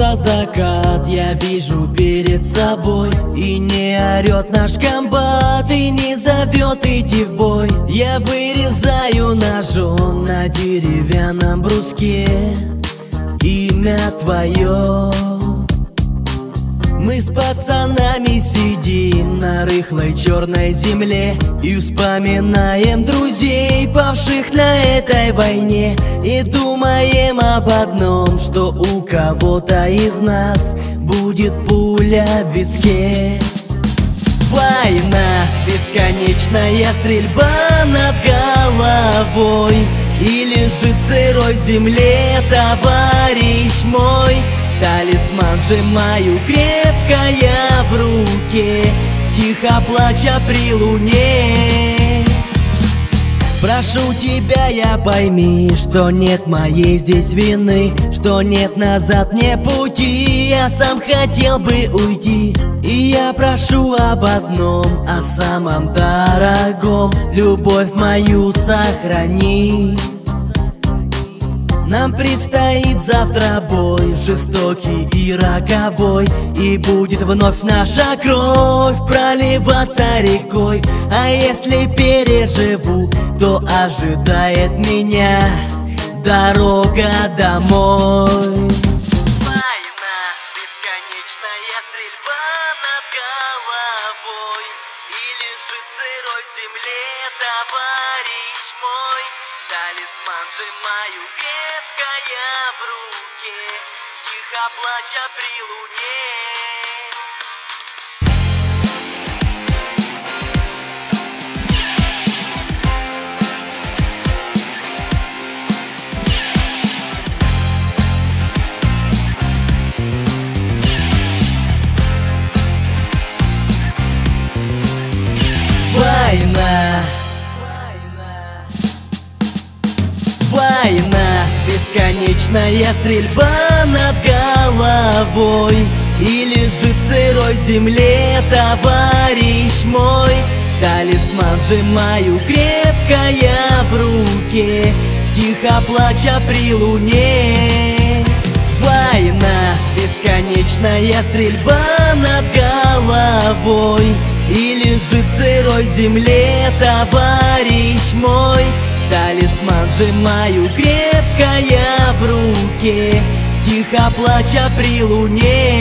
про закат я вижу перед собой. И не орет наш комбат, и не зовет идти в бой. Я вырезаю ножом на деревянном бруске имя твое. Мы с пацанами сидим на рыхлой черной земле и вспоминаем друзей, павших на этой войне. И думаем об одном, что у кого-то из нас будет пуля в виске. Война, бесконечная стрельба над головой, и лежит в сырой земле товарищ мой. Талисман сжимаю крепко я в руке, тихо плача при луне. Прошу тебя, я пойми, что нет моей здесь вины, что нет назад мне пути, я сам хотел бы уйти. И я прошу об одном, о самом дорогом, любовь мою сохрани. Нам предстоит завтра бой, жестокий и роковой, и будет вновь наша кровь проливаться рекой. А если переживу, то ожидает меня дорога домой. Война, бесконечная стрельба над головой, и лежит в сырой земле товарищ мой. Талисман сжимаю крепко я в руке, тихо плача при луне. Война, бесконечная стрельба над головой, и лежит в сырой земле товарищ мой. Талисман сжимаю крепко я в руке, тихо плача при луне. Война, бесконечная стрельба над головой, и лежит в сырой земле товарищ мой. Талисман сжимаю крепко я в руке, тихо плача при луне.